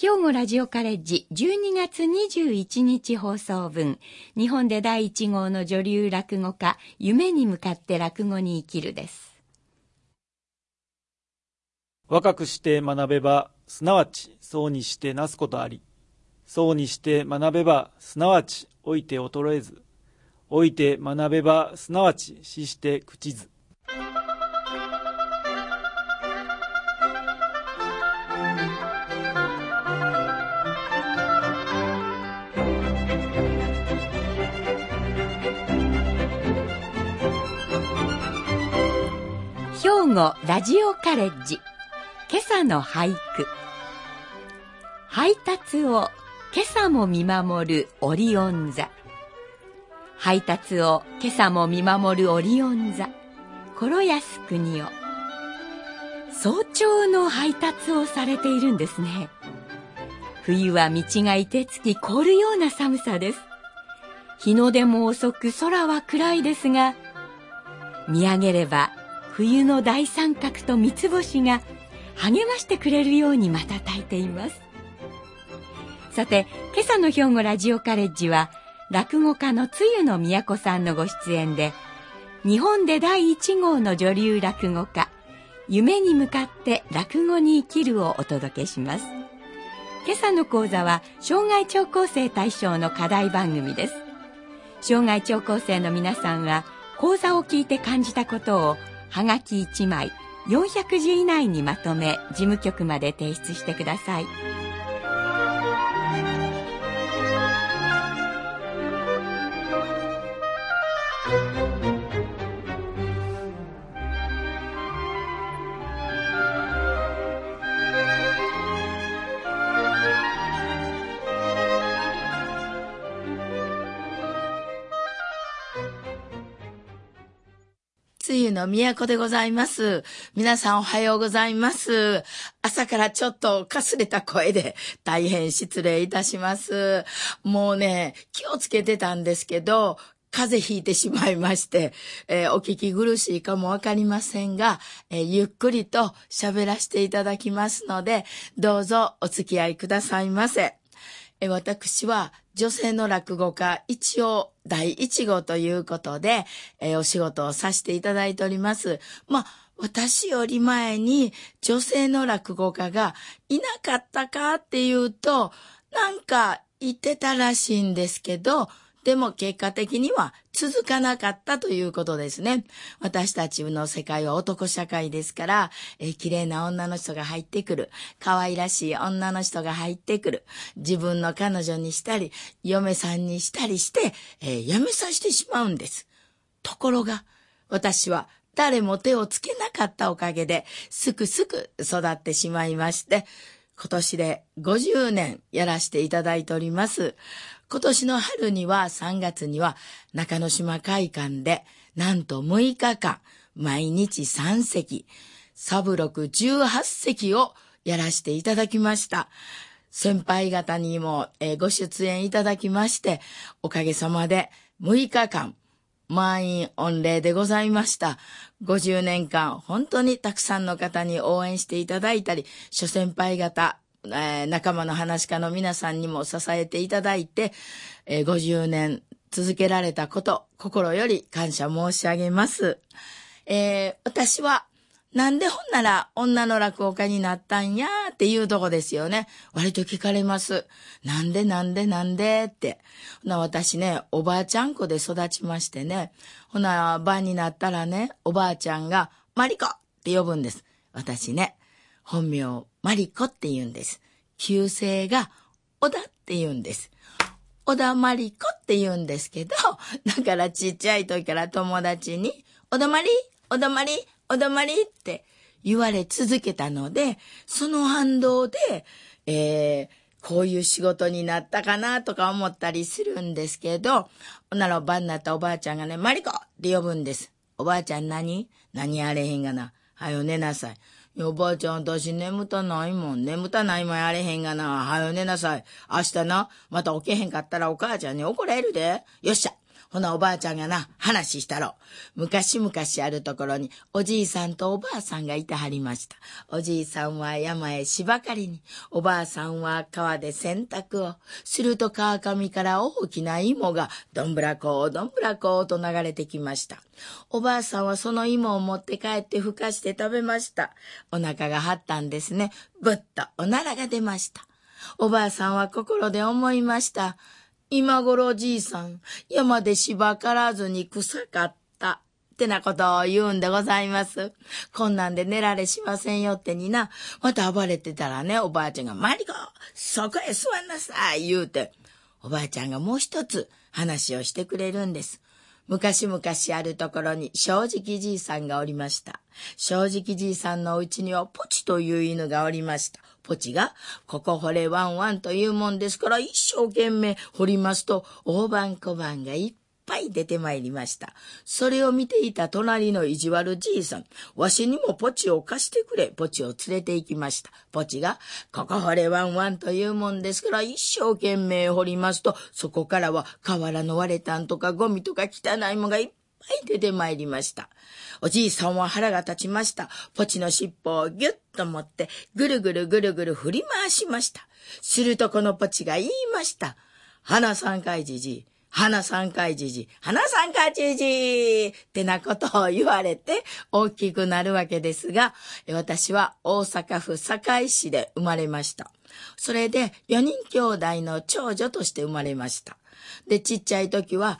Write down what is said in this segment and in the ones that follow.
兵庫ラジオカレッジ12月21日放送分、日本で第1号の女流落語家、夢に向かって落語に生きるです。 若くして学べば、すなわちそうにしてなすことあり。そうにして学べば、すなわち老いて衰えず。老いて学べば、すなわち死して朽ちず。 兵庫ラジオカレッジ、今朝の俳句。配達を今朝も見守るオリオン座。配達を今朝も見守るオリオン座、頃安国夫。早朝の配達をされているんですね。冬は道が凍てつき凍るような寒さです。日の出も遅く空は暗いですが、見上げれば冬の大三角と三つ星が励ましてくれるように瞬いています。さて、今朝の兵庫ラジオカレッジは落語家の露野都さんのご出演で、日本で第1号の女流落語家、夢に向かって落語に生きるをお届けします。今朝の講座は障害聴講生対象の課題番組です。障害聴講生の皆さんは講座を聞いて感じたことをはがき1枚400字以内にまとめ、事務局まで提出してください。 露野都でございます。皆さんおはようございます。朝からちょっとかすれた声で大変失礼いたします。もうね、気をつけてたんですけど、風邪ひいてしまいまして、お聞き苦しいかもわかりませんが、ゆっくりと喋らせていただきますので、どうぞお付き合いくださいませ。私は女性の落語家一応第1号ということで、お仕事をさせていただいております。私より前に女性の落語家がいなかったかっていうと、なんか言ってたらしいんですけど、でも結果的には続かなかったということですね。私たちの世界は男社会ですから、綺麗な女の人が入ってくる。可愛らしい女の人が入ってくる。自分の彼女にしたり、嫁さんにしたりして、辞めさせてしまうんです。ところが、私は誰も手をつけなかったおかげで、すくすく育ってしまいまして、今年で50年やらせていただいております。今年の春には3月には中之島会館でなんと6日間毎日3席、サブロク18席をやらせていただきました。先輩方にもご出演いただきまして、おかげさまで6日間満員御礼でございました。50年間本当にたくさんの方に応援していただいたり、諸先輩方、仲間の話家の皆さんにも支えていただいて、50年続けられたこと、心より感謝申し上げます。私はなんでほんなら女の落語家になったんやっていうとこですよね。割と聞かれます。なんでって。私ね、おばあちゃん子で育ちましてね。晩になったらね、おばあちゃんがマリコって呼ぶんです。私ね、本名マリコって言うんです。旧姓が小田って言うんです。小田マリコって言うんですけど、だからちっちゃい時から友達に、小田マリって言われ続けたので、その反動で、こういう仕事になったかなとか思ったりするんですけど、晩になったおばあちゃんがね、マリコって呼ぶんです。おばあちゃん何やれへんがな。はよ寝なさい。おばあちゃん、私眠たないもんやれへんがな。はよ寝なさい。明日な、また起きへんかったらお母ちゃんに怒られるで。よっしゃ。 ほなおばあちゃんがな、話したろ。昔々あるところにおじいさんとおばあさんがいてはりました。おじいさんは山へ芝刈りに、おばあさんは川で洗濯を。すると川上から大きな芋がどんぶらこどんぶらこと流れてきました。おばあさんはその芋を持って帰ってふかして食べました。お腹が張ったんですね。ぶっとおならが出ました。おばあさんは心で思いました。今頃おじいさん、山で芝刈らずに臭かったってなことを言うんでございます。こんなんで寝られしませんよってにな、また暴れてたらね、おばあちゃんがマリコ、そこへ座んなさい言うて、おばあちゃんがもう一つ話をしてくれるんです。昔々あるところに正直じいさんがおりました。正直じいさんのお家にはポチという犬がおりました。ポチが、ここ掘れワンワンというもんですから一生懸命掘りますと、大判小判がいっぱい出てまいりました。それを見ていた隣の意地悪じいさん、わしにもポチを貸してくれ、ポチを連れて行きました。ポチが、ここ掘れワンワンというもんですから一生懸命掘りますと、そこからは瓦の割れたんとかゴミとか汚いものがいっぱい出てまいりました。おじいさんは腹が立ちました。ポチの尻尾をぎゅっと持ってぐるぐるぐるぐる振り回しました。するとこのポチが言いました。花三回じじい、花三回じじい、花三回じじいってなことを言われて大きくなるわけですが、私は大阪府堺市で生まれました。それで4人兄弟の長女として生まれました。で、ちっちゃい時は、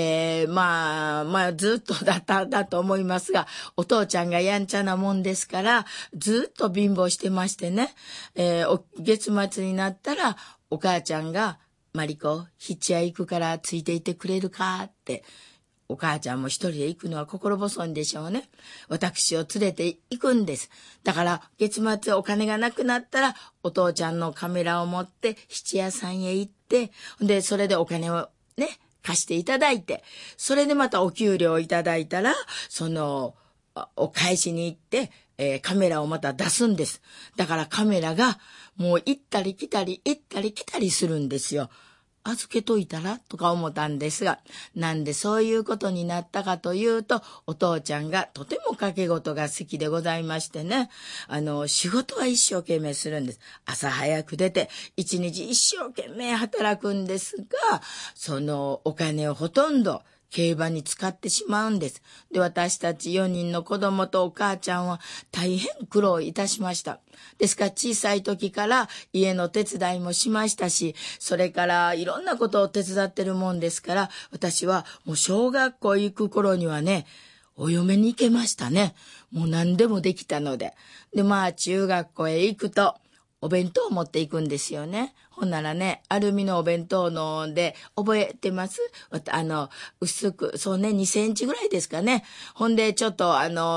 ずっとだと思いますが、お父ちゃんがやんちゃなもんですから、ずっと貧乏してましてね、月末になったら、お母ちゃんが、マリコ、質屋行くからついていてくれるかって、お母ちゃんも一人で行くのは心細いんでしょうね。私を連れて行くんです。だから月末お金がなくなったらお父ちゃんのカメラを持って質屋さんへ行って、で、それでお金をね、貸していただいて、それでまたお給料をいただいたら、お返しに行って、カメラをまた出すんです。だからカメラがもう行ったり来たりするんですよ。預けといたらとか思ったんですが、なんでそういうことになったかというと、お父ちゃんがとても掛け事が好きでございましてね、仕事は一生懸命するんです。朝早く出て、一日一生懸命働くんですが、そのお金をほとんど競馬に使ってしまうんです。で、私たち4人の子供とお母ちゃんは大変苦労いたしました。ですから小さい時から家の手伝いもしましたし、それからいろんなことを手伝ってるもんですから、私はもう小学校行く頃にはね、お嫁に行けましたね。もう何でもできたので。で、中学校へ行くと、お弁当を持っていくんですよね。ほんならね、アルミのお弁当ので、覚えてます？薄く、そうね、2センチぐらいですかね。ほんで、ちょっと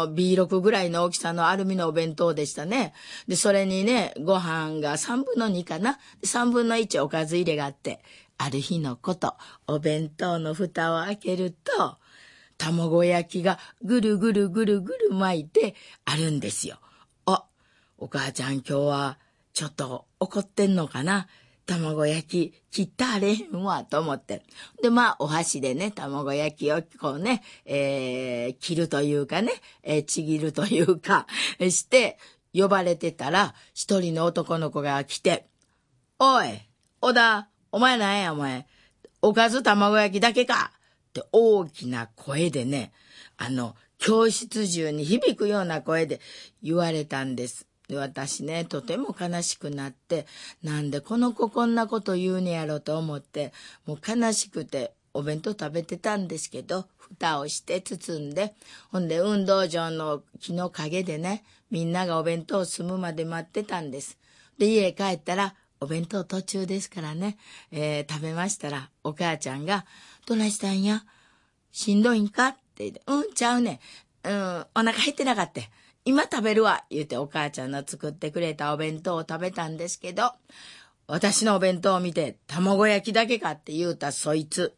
B6 ぐらいの大きさのアルミのお弁当でしたね。で、それにね、ご飯が3分の2かな。3分の1おかず入れがあって、ある日のこと、お弁当の蓋を開けると、卵焼きがぐるぐるぐるぐる巻いてあるんですよ。お母ちゃん今日は、ちょっと怒ってんのかな？卵焼き切ったあれへんわと思って。で、お箸でね、卵焼きをこうね、切るというかね、ちぎるというか、して、呼ばれてたら、一人の男の子が来て、おい、小田、お前なんやお前、おかず卵焼きだけかって大きな声でね、教室中に響くような声で言われたんです。で、私ね、とても悲しくなって、なんでこの子こんなこと言うねやろと思って、もう悲しくてお弁当食べてたんですけど、蓋をして包んで、ほんで運動場の木の陰でね、みんながお弁当を済むまで待ってたんです。で、家帰ったら、お弁当途中ですからね、食べましたら、お母ちゃんが、どないしたんや？しんどいんか？って言って、ちゃうね。お腹減ってなかった。今食べるわ言うてお母ちゃんの作ってくれたお弁当を食べたんですけど、私のお弁当を見て卵焼きだけかって言うたそいつ、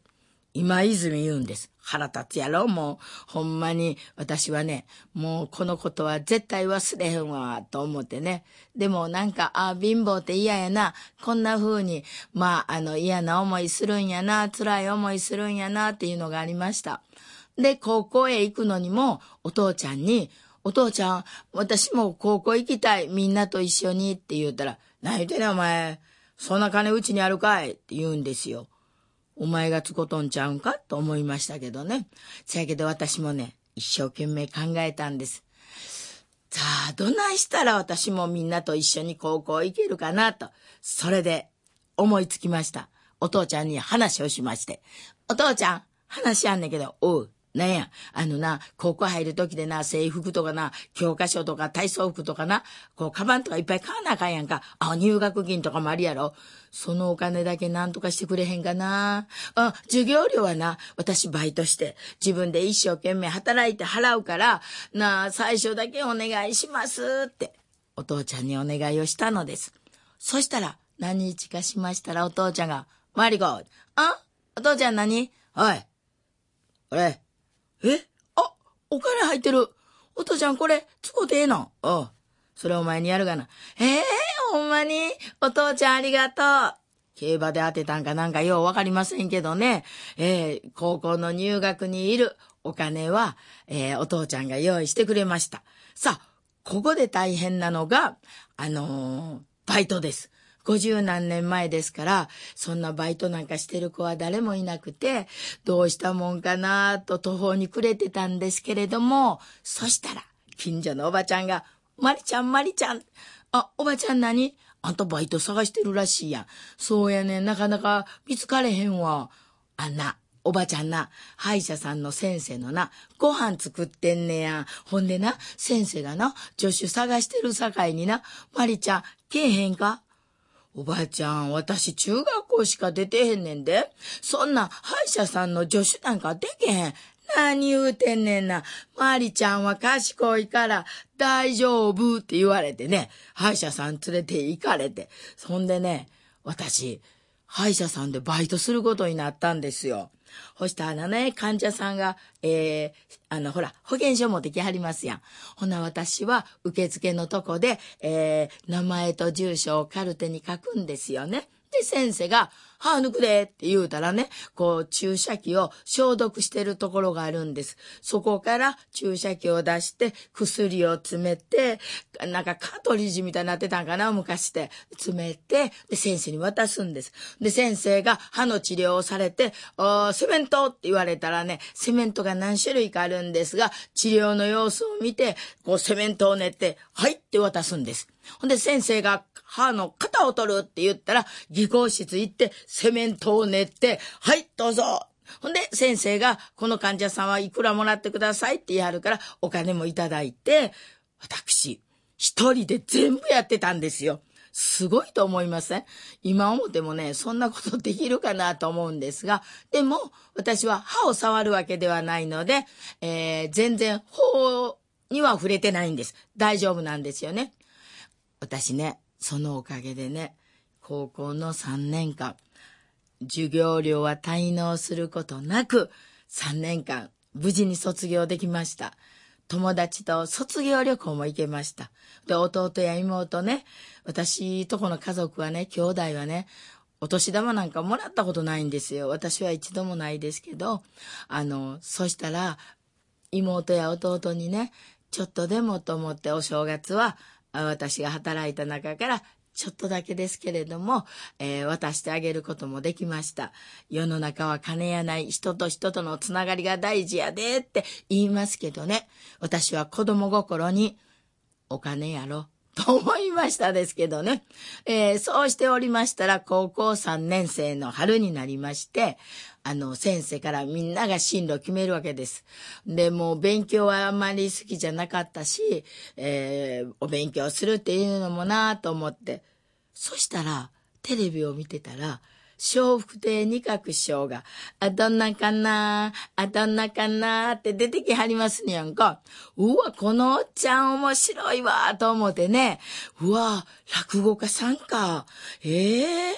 今泉言うんです。腹立つやろ、もう。ほんまに、私はね、もうこのことは絶対忘れへんわ、と思ってね。でもなんか、貧乏って嫌やな。こんな風に、嫌な思いするんやな、辛い思いするんやな、っていうのがありました。で、高校へ行くのにも、お父ちゃんに、お父ちゃん、私も高校行きたい、みんなと一緒にって言うたら、何言ってんねんお前、そんな金うちにあるかいって言うんですよ。お前がつことんちゃうんかと思いましたけどね。せやけど私もね、一生懸命考えたんです。さあ、どないしたら私もみんなと一緒に高校行けるかなと。それで思いつきました。お父ちゃんに話をしまして。お父ちゃん、話あんねんけど、おう。なんや、高校入る時でな、制服とかな、教科書とか体操服とかな、カバンとかいっぱい買わなあかんやんか。入学金とかもあるやろ。そのお金だけなんとかしてくれへんかな。授業料はな、私バイトして、自分で一生懸命働いて払うから、最初だけお願いしますって、お父ちゃんにお願いをしたのです。そしたら、何日かしましたらお父ちゃんが、マリコ、お父ちゃん何？おい、俺、お金入ってる。お父ちゃんこれ、使うてええの？それお前にやるがな。ほんまに？お父ちゃんありがとう。競馬で当てたんかなんかようわかりませんけどね。高校の入学にいるお金は、お父ちゃんが用意してくれました。さあ、ここで大変なのが、バイトです。50何年前ですから、そんなバイトなんかしてる子は誰もいなくて、どうしたもんかなと途方に暮れてたんですけれども、そしたら、近所のおばちゃんが、マリちゃん、おばちゃん何？あんたバイト探してるらしいやん。そうやねん、なかなか見つかれへんわ。おばちゃんな、歯医者さんの先生のな、ご飯作ってんねや。ほんでな、先生がな、助手探してるさかいにな、マリちゃん、来えへんか？おばあちゃん、私中学校しか出てへんねんで。そんな歯医者さんの助手なんかできへん。何言うてんねんな。マリちゃんは賢いから大丈夫って言われてね、歯医者さん連れて行かれて。そんでね、私、歯医者さんでバイトすることになったんですよ。そしたらね、患者さんが、保険証持ってきはりますやん。ほな、私は受付のとこで、名前と住所をカルテに書くんですよね。で、先生が、歯抜くでって言うたらね、注射器を消毒してるところがあるんです。そこから注射器を出して、薬を詰めて、なんかカートリッジみたいになってたんかな、昔で。詰めて、で、先生に渡すんです。で、先生が歯の治療をされて、セメントって言われたらね、セメントが何種類かあるんですが、治療の様子を見て、セメントを練って、はいって渡すんです。ほんで先生が歯の型を取るって言ったら、技工室行ってセメントを練って、はい、どうぞ。ほんで先生が、この患者さんはいくらもらってくださいって言いはるから、お金もいただいて、私、一人で全部やってたんですよ。すごいと思いません？今思ってもね、そんなことできるかなと思うんですが、でも私は歯を触るわけではないので、全然法には触れてないんです。大丈夫なんですよね。私ね、そのおかげでね、高校の3年間、授業料は滞納することなく、3年間無事に卒業できました。友達と卒業旅行も行けました。で、弟や妹ね、私とこの家族はね、兄弟はね、お年玉なんかもらったことないんですよ。私は一度もないですけど、そしたら、妹や弟にね、ちょっとでもと思ってお正月は、私が働いた中からちょっとだけですけれども、渡してあげることもできました。世の中は金やない、人と人とのつながりが大事やでって言いますけどね、私は子供心にお金やろと思いましたですけどね、そうしておりましたら高校3年生の春になりまして、先生からみんなが進路決めるわけです。で、もう勉強はあんまり好きじゃなかったし、お勉強するっていうのもなと思って、そしたらテレビを見てたら、笑福亭仁鶴師匠が、どんなかなって出てきはりますねやんか。うわ、このおっちゃん面白いわと思ってね。うわ、落語家さんか。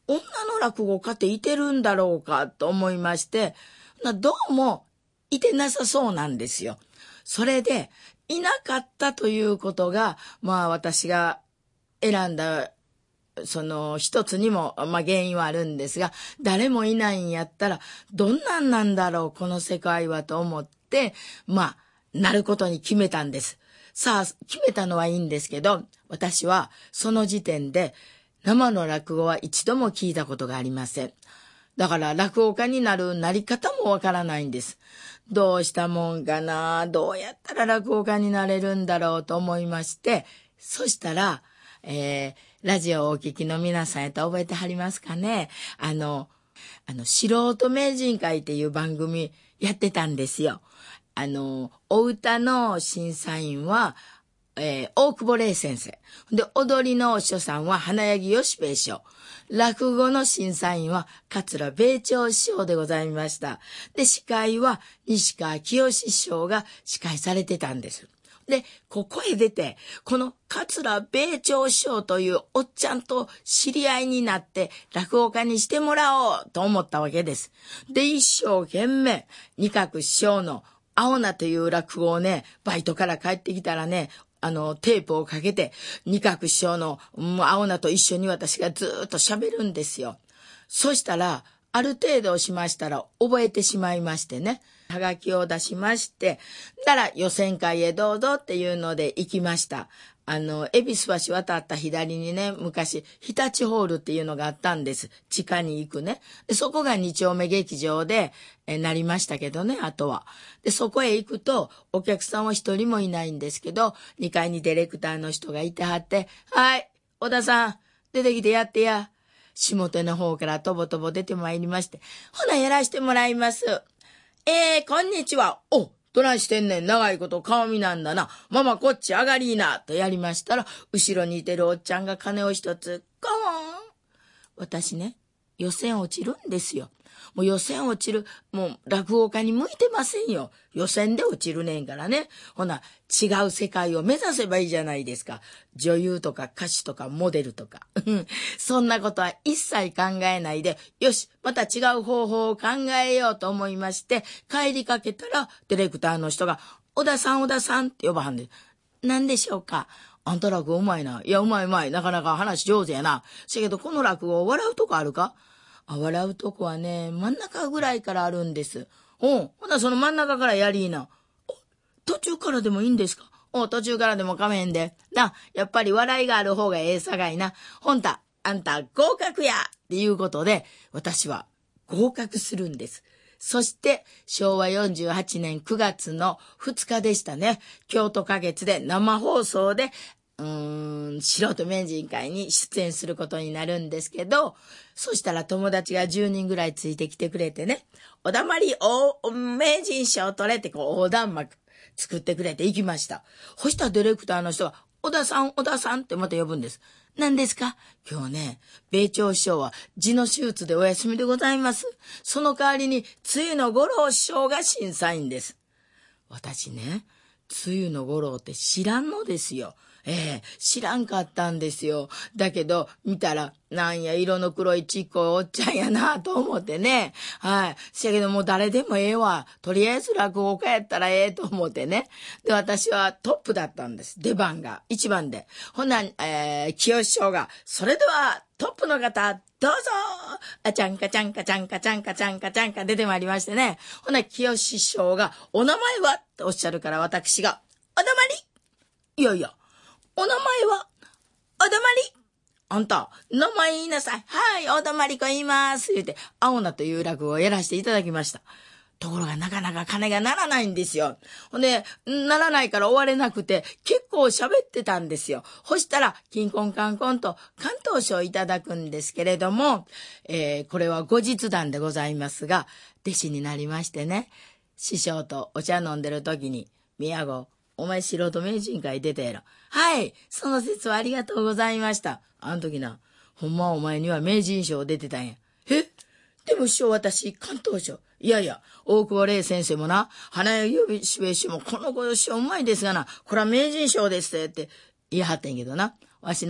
女の落語家っていてるんだろうかと思いまして、どうもいてなさそうなんですよ。それで、いなかったということが、私が選んだ、その一つにも、原因はあるんですが、誰もいないんやったら、どんなんなんだろう、この世界はと思って、なることに決めたんです。さあ、決めたのはいいんですけど、私はその時点で生の落語は一度も聞いたことがありません。だから落語家になるなり方もわからないんです。どうしたもんかな、どうやったら落語家になれるんだろうと思いまして、そしたら、ラジオをお聞きの皆さんやと覚えてはりますかね。素人名人会っていう番組やってたんですよ。お歌の審査員は、大久保玲先生。で、踊りのお師匠さんは花柳義兵衛師匠。落語の審査員は桂米朝師匠でございました。で、司会は西川きよし師匠が司会されてたんです。で、ここへ出て、この桂米朝師匠というおっちゃんと知り合いになって落語家にしてもらおうと思ったわけです。で、一生懸命、二角師匠の青菜という落語をね、バイトから帰ってきたらね、テープをかけて、二角師匠の青菜と一緒に私がずーっと喋るんですよ。そしたら、ある程度しましたら覚えてしまいましてね。はがきを出しまして、なら予選会へどうぞっていうので行きました。恵比寿橋渡った左にね、昔、日立ホールっていうのがあったんです。地下に行くね。でそこが2丁目劇場で、なりましたけどね、あとは。で、そこへ行くと、お客さんは一人もいないんですけど、2階にディレクターの人がいてはって、はい、小田さん、出てきてやってや。下手の方からとぼとぼ出てまいりまして、ほな、やらしてもらいます。こんにちは。お、どないしてんねん。長いこと顔見なんだな。ママこっち上がりーな。とやりましたら、後ろにいてるおっちゃんが金を一つ、コーン。私ね、予選落ちるんですよ。もう予選落ちる、もう落語家に向いてませんよ。予選で落ちるねんからね。ほな、違う世界を目指せばいいじゃないですか。女優とか歌手とかモデルとか。そんなことは一切考えないで、よし、また違う方法を考えようと思いまして、帰りかけたら、ディレクターの人が、小田さんって呼ばはんで、何でしょうか。あんた落語うまいな。いや、うまい。なかなか話上手やな。せやけど、この落語笑うとこあるか？笑うとこはね、真ん中ぐらいからあるんです。ほなその真ん中からやりーな。途中からでもいいんですか？途中からでもかめへんで。やっぱり笑いがある方がええさがいな。あんた合格やっていうことで、私は合格するんです。そして、昭和48年9月の2日でしたね。京都花月で生放送で、素人名人会に出演することになるんですけど、そしたら友達が10人ぐらいついてきてくれてね、おだまり名人賞取れって横断幕作ってくれて行きました。そしたらディレクターの人が、小田さんってまた呼ぶんです。何ですか？今日ね、米朝師匠は痔の手術でお休みでございます。その代わりに、露の五郎師匠が審査員です。私ね、露の五郎って知らんのですよ。知らんかったんですよ。だけど、見たら、なんや色の黒いちっこいおっちゃんやなと思ってね。はい。せやけどもう誰でもええわ。とりあえず落語家やったらええと思ってね。で、私はトップだったんです。出番が。一番で。ほな、清志師匠が、それでは、トップの方、どうぞあちゃんかちゃんかちゃんかちゃんかちゃんかちゃんか出てまいりましてね。ほな、清志師匠が、お名前はっておっしゃるから私が、おだまりいやいや、お名前は、おだまりあんた、名前言いなさい。はい、おだまりこ言います。言うて、青菜という落語をやらせていただきました。ところがなかなか金がならないんですよ。ほんで、ならないから終われなくて、結構喋ってたんですよ。そしたら、金婚観婚と関東賞いただくんですけれども、これは後日談でございますが、弟子になりましてね、師匠とお茶飲んでる時に、宮子、お前素人名人会出たやろ。はい、その説はありがとうございました。あの時な、ほんまお前には名人賞出てたんや。でも師匠私、関東賞。いやいや、大久保玲先生もな、花柳義兵衛師匠もこのご師匠うまいですがな、これは名人賞ですって言いはってんけどな。わしな、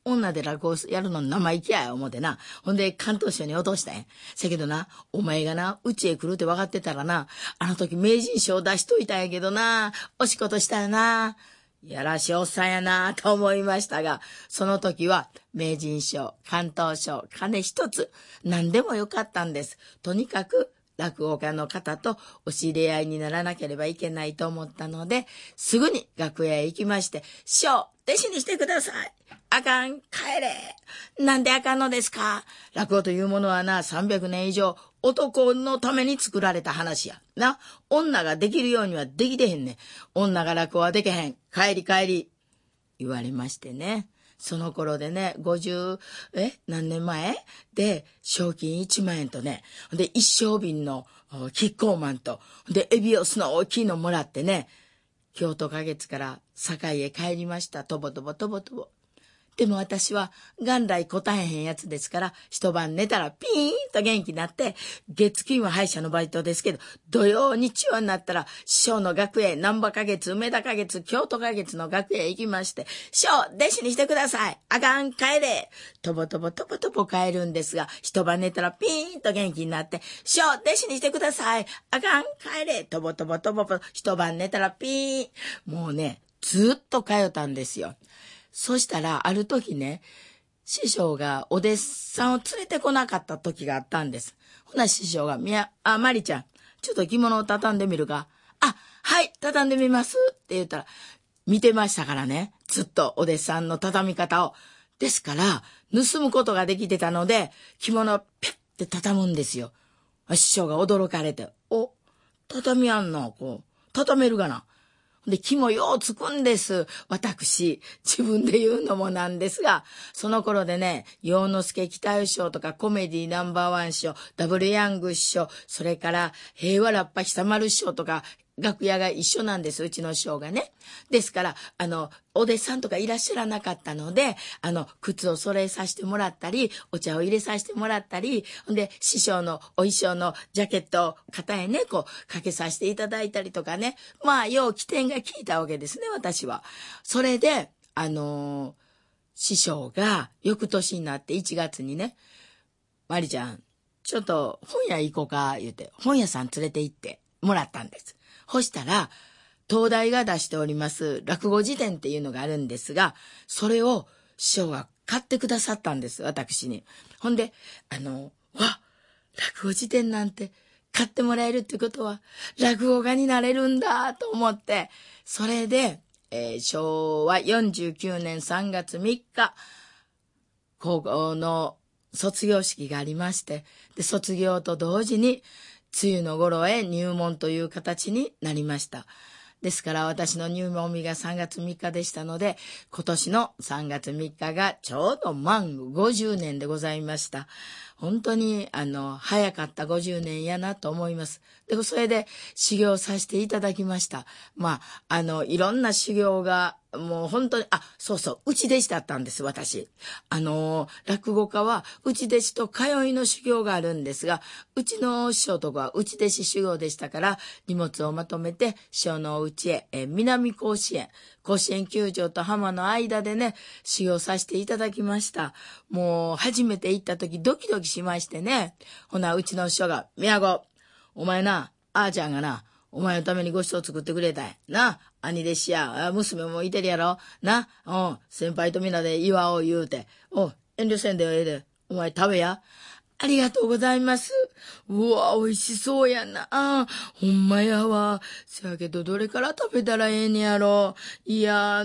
女で落語やるの生意気や思ってな。ほんで、関東省に落としたんや。せやけどな、お前がな、うちへ来るって分かってたらな、あの時名人賞出しといたんやけどな、惜しいことしたよな。やらしいおっさんやなと思いましたが、その時は名人賞、関東賞、金一つ、何でもよかったんです。とにかく落語家の方とお知り合いにならなければいけないと思ったので、すぐに楽屋へ行きまして、師匠、弟子にしてください。あかん、帰れ。なんであかんのですか。落語というものはな、300年以上、男のために作られた話や。な、女ができるようにはできてへんねん。女が落語はできへん。帰り帰り。言われましてね。その頃でね、何年前で、賞金1万円とね、で、一升瓶のキッコーマンと、で、エビオスの大きいのもらってね、京都花月から堺へ帰りました。とぼとぼとぼとぼ。でも私は元来答えへんやつですから、一晩寝たらピーンと元気になって、月金は歯医者のバイトですけど、土曜日曜になったら師匠の楽屋へ、難波花月、梅田花月、京都花月の楽屋へ行きまして、師匠、弟子にしてください。あかん、帰れ。とぼとぼとぼとぼ帰るんですが、一晩寝たらピーンと元気になって、師匠、弟子にしてください。あかん、帰れ。とぼとぼとぼとぼ、一晩寝たらピーン。もうね、ずっと通ったんですよ。そしたら、ある時ね、師匠がお弟子さんを連れてこなかった時があったんです。ほな師匠が、マリちゃん、ちょっと着物を畳んでみるか。あ、はい、畳んでみますって言ったら、見てましたからね、ずっとお弟子さんの畳み方を。ですから、盗むことができてたので、着物をピュッて畳むんですよ。師匠が驚かれて、お、畳やんの、こう、畳めるかな。で、気もようつくんです。私、自分で言うのもなんですが、その頃でね、洋之助北与賞とかコメディナンバーワン賞、ダブルヤング賞、それから平和ラッパ久丸賞とか、楽屋が一緒なんです、うちの師匠がね。ですから、お弟子さんとかいらっしゃらなかったので、靴を揃えさせてもらったり、お茶を入れさせてもらったり、で、師匠のお衣装のジャケットを肩へね、こう、かけさせていただいたりとかね。まあ、よう起点が効いたわけですね、私は。それで、師匠が翌年になって1月にね、マリちゃん、ちょっと本屋行こうか、言うて、本屋さん連れて行ってもらったんです。そしたら、東大が出しております落語辞典っていうのがあるんですが、それを師匠が買ってくださったんです、私に。ほんで、落語辞典なんて買ってもらえるってことは、落語家になれるんだと思って、それで、昭和49年3月3日、高校の卒業式がありまして、で、卒業と同時に、梅雨の頃へ入門という形になりました。ですから私の入門日が3月3日でしたので、今年の3月3日がちょうど満50年でございました。本当に早かった50年やなと思います。で、それで修行させていただきました。まあ、いろんな修行がもう本当に、そうそう、内弟子だったんです、私。落語家は内弟子と通いの修行があるんですが、うちの師匠とかは内弟子修行でしたから、荷物をまとめて師匠のお家へ、南甲子園球場と浜の間でね、修行させていただきました。もう初めて行った時ドキドキしましてね。ほな、うちの師匠が、宮子、お前な、あーちゃんがな、お前のためにご馳走作ってくれたい。な、兄弟子や、娘もいてるやろ。な、先輩とみんなで祝おう言うて。遠慮せんでええで。お前食べや。ありがとうございます。うわ、美味しそうやな。ほんまやわ。せやけど、どれから食べたらええねやろ。いや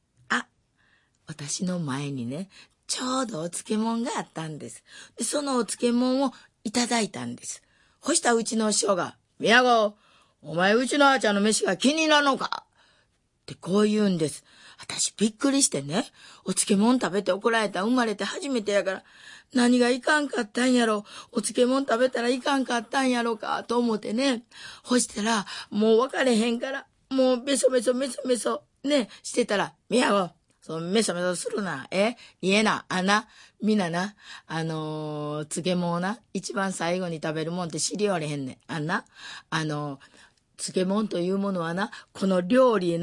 私の前にね、ちょうどお漬物があったんです。で、そのお漬物をいただいたんです。ほしたうちの師匠が、宮子、お前うちのあーちゃんの飯が気になるのかってこう言うんです。私びっくりしてね、お漬物食べて怒られた生まれて初めてやから、何がいかんかったんやろ、お漬物食べたらいかんかったんやろかと思ってね、ほしたらもう分かれへんから、もうメソメソね、してたら、宮子、メソメソするな、家な、みんなな、漬物な、一番最後に食べるもんって知りおれへんねん。漬物というものはな、この料理な、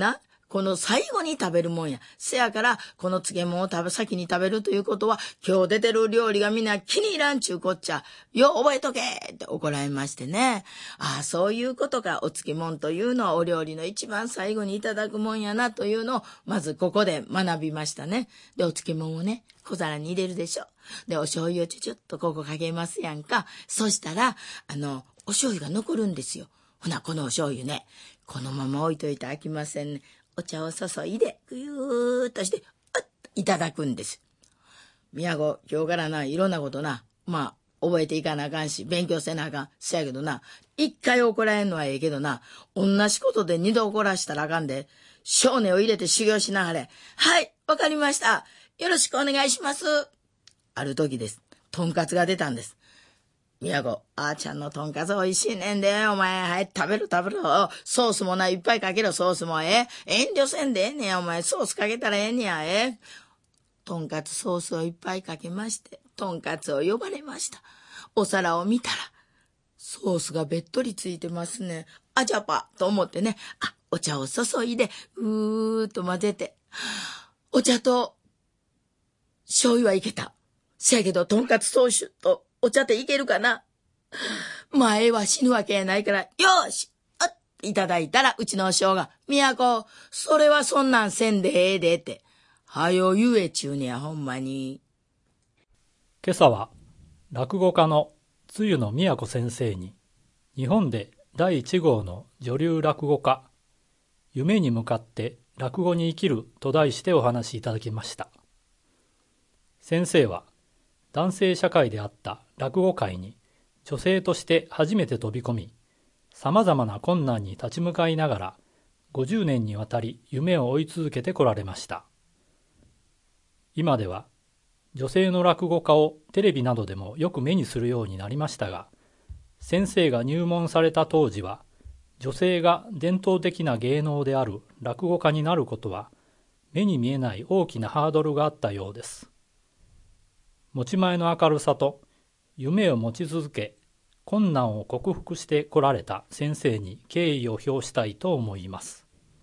この最後に食べるもんや。せやから、この漬物を先に食べるということは、今日出てる料理がみんな気に入らんちゅうこっちゃ。よ、覚えとけって怒られましてね。ああ、そういうことか。お漬物というのはお料理の一番最後にいただくもんやなというのを、まずここで学びましたね。で、お漬物をね、小皿に入れるでしょ。で、お醤油をちょっとここかけますやんか。そしたら、お醤油が残るんですよ。ほな、このお醤油ね、このまま置いといて飽きませんね。お茶を注いで、ぐゆーっとして、いただくんです。宮子、今日からな、いろんなことな、まあ、覚えていかなあかんし、勉強せなあかん。せやけどな、一回怒られんのはええけどな、同じことで二度怒らしたらあかんで、性根を入れて修行しなはれ。はい、わかりました。よろしくお願いします。ある時です。とんかつが出たんです。宮子、あーちゃんのとんかつおいしいねんで、お前、はい、食べる。ソースもな、いっぱいかけろ、ソースも、遠慮せんでええねや、お前、ソースかけたらええねや、とんかつソースをいっぱいかけまして、とんかつを呼ばれました。お皿を見たら、ソースがべっとりついてますね。あじゃぱ、と思ってね、お茶を注いで、うーっと混ぜて、お茶と、醤油はいけた。せやけど、とんかつソースと、お茶っていけるかな。前は死ぬわけやないから、よーしいただいたら、うちの師匠が、宮子、それはそんなんせんでええでって。はよ言えちゅうねや、ほんまに。 今朝は、落語家の露野都先生に、日本で第1号の女流落語家、夢に向かって落語に生きると題してお話しいただきました。先生は、男性社会であった落語界に女性として初めて飛び込み、様々な困難に立ち向かいながら50年にわたり夢を追い続けてこられました。今では女性の落語家をテレビなどでもよく目にするようになりましたが、先生が入門された当時は女性が伝統的な芸能である落語家になることは目に見えない大きなハードルがあったようです。持ち前の明るさと夢を持ち続け、困難を克服してこられた先生に敬意を表したいと思います。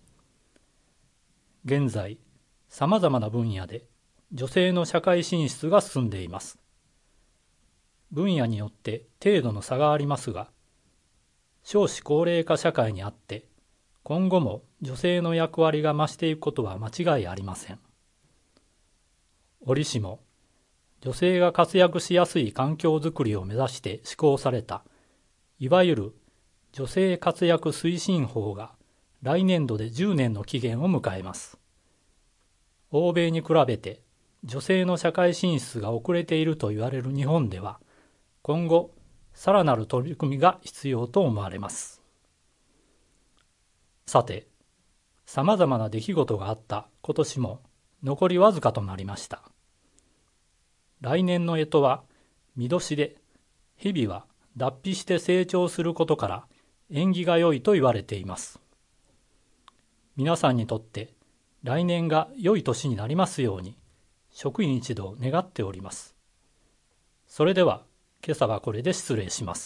現在、さまざまな分野で女性の社会進出が進んでいます。分野によって程度の差がありますが、少子高齢化社会にあって、今後も女性の役割が増していくことは間違いありません。折しも、女性が活躍しやすい環境づくりを目指して施行された、いわゆる女性活躍推進法が来年度で10年の期限を迎えます。欧米に比べて女性の社会進出が遅れていると言われる日本では、今後さらなる取り組みが必要と思われます。さて、さまざまな出来事があった今年も残りわずかとなりました。来年の干支は見年で、蛇は脱皮して成長することから縁起が良いと言われています。皆さんにとって来年が良い年になりますように、職員一同願っております。それでは今朝はこれで失礼します。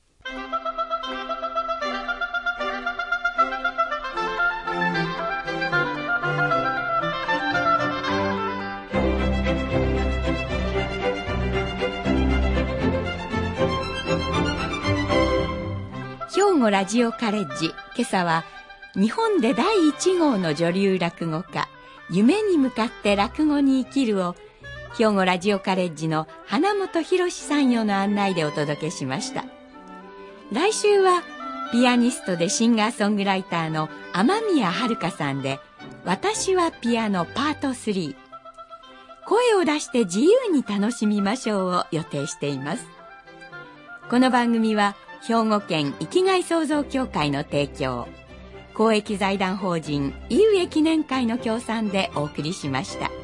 兵庫ラジオカレッジ、今朝は日本で第1号の女流落語家、夢に向かって落語に生きるを兵庫ラジオカレッジの花本博さんよの案内でお届けしました。来週はピアニストでシンガーソングライターの雨宮遥さんで、私はピアノパート3、声を出して自由に楽しみましょうを予定しています。この番組は兵庫県生きがい創造協会の提供、公益財団法人井上記念会の協賛でお送りしました。